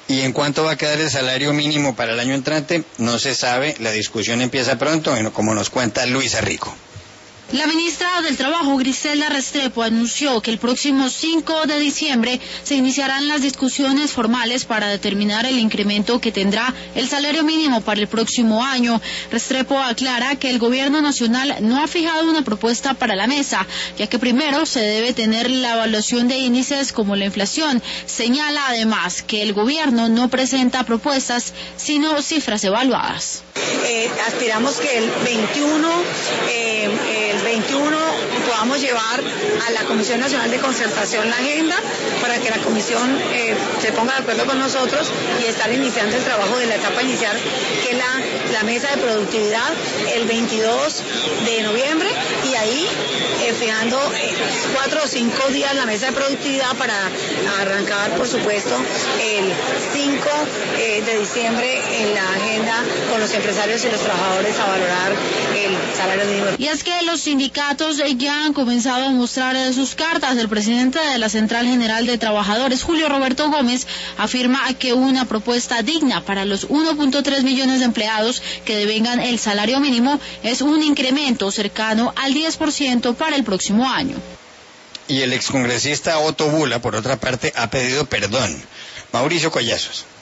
¿Y en cuánto va a quedar el salario mínimo para el año entrante? No se sabe, la discusión empieza pronto, como nos cuenta Luisa Rico. La ministra del Trabajo, Griselda Restrepo, anunció que el próximo 5 de diciembre se iniciarán las discusiones formales para determinar el incremento que tendrá el salario mínimo para el próximo año. Restrepo aclara que el gobierno nacional no ha fijado una propuesta para la mesa, ya que primero se debe tener la evaluación de índices como la inflación. Señala además que el gobierno no presenta propuestas, sino cifras evaluadas. Aspiramos que el 21 podamos llevar a la Comisión Nacional de Concertación la agenda para que la Comisión se ponga de acuerdo con nosotros y estar iniciando el trabajo de la etapa inicial, que es la mesa de productividad el 22 de noviembre, y ahí fijando 4 o 5 días la mesa de productividad para arrancar, por supuesto, el 5 de diciembre en la agenda con los empresarios y los trabajadores a valorar el salario mínimo. Y es que los sindicatos ya han comenzado a mostrar sus cartas. El presidente de la Central General de Trabajadores, Julio Roberto Gómez, afirma que una propuesta digna para los 1.3 millones de empleados que devengan el salario mínimo es un incremento cercano al 10% para el próximo año. Y el excongresista Otto Bula, por otra parte, ha pedido perdón. Mauricio Collazos.